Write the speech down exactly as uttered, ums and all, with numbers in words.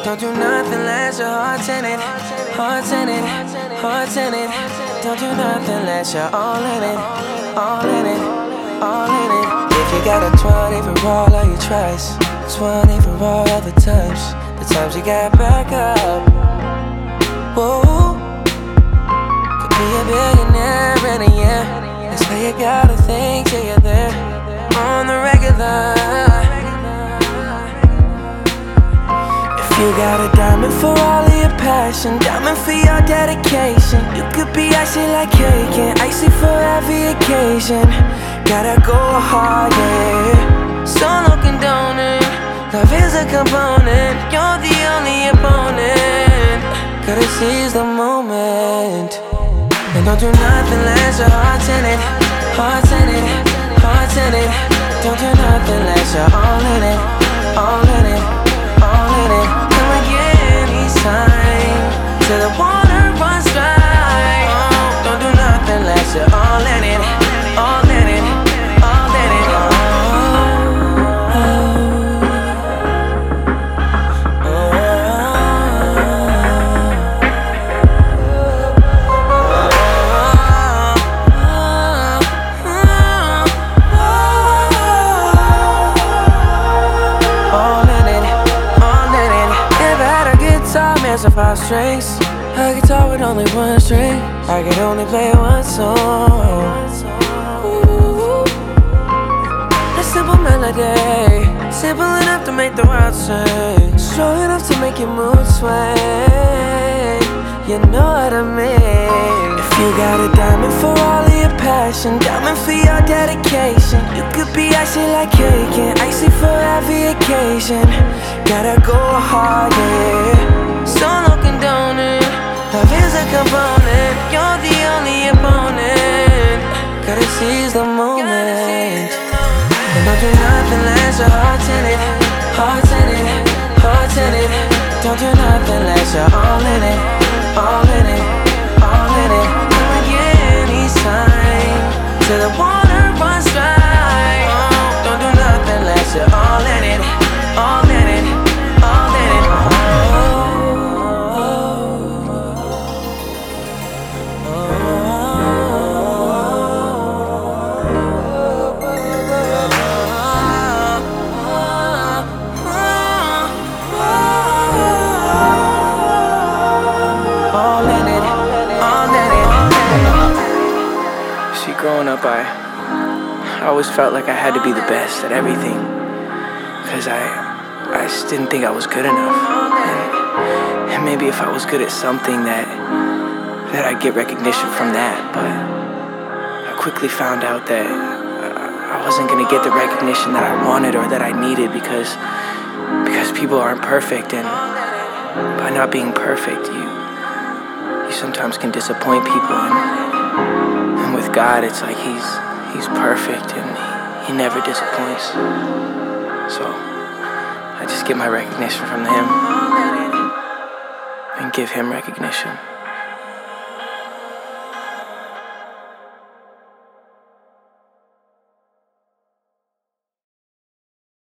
Don't do nothing unless your heart's in it, heart's in it, heart's in it. Don't do nothing unless you're all in it, all in it, all in it. If you got a twenty for all of your tries, twenty for all of the times, the times you got back up. Whoa, could be a billionaire in a year. That's why you gotta think till you're there on the regular. You got a diamond for all of your passion, diamond for your dedication. You could be icy like cake and icy for every occasion. Gotta go hard, yeah. Solo condoned, love is a component. You're the only opponent. Gotta seize the moment. And don't do nothing unless your heart's in it, heart's in it, heart's in it. Don't do nothing unless you're all in it, all in it, all in it. Come again each time till the water runs dry. Oh, don't do nothing unless you're all in it, all in it, all in it. Oh, oh, all in it, all in it. If I had a guitar, man, so five strings, a guitar with only one string, I could only play one song. Ooh, a simple melody, simple enough to make the world sing, strong enough to make your mood sway. You know what I mean? If you got a diamond for all of your passion, diamond for your dedication. You could be icy like cake and icy for every occasion. Gotta go hard, yeah. Solo condoned, love is a component. You're the only opponent. Gotta seize the moment. And don't do nothing unless your heart's in it, heart's in it, heart's in it. Don't do nothing unless you're all in it, all in it, all in it. Come again each time till the water runs dry. Oh, don't do nothing unless you're all in it, all in it, all in it. See, growing up, I, I always felt like I had to be the best at everything, because I, I just didn't think I was good enough. And, and maybe if I was good at something, that, that I'd get recognition from that. But I quickly found out that I wasn't gonna get the recognition that I wanted or that I needed, because, because people aren't perfect, and by not being perfect, you, you sometimes can disappoint people. And, And with God, it's like he's he's perfect and he, he never disappoints. So I just get my recognition from him and give him recognition.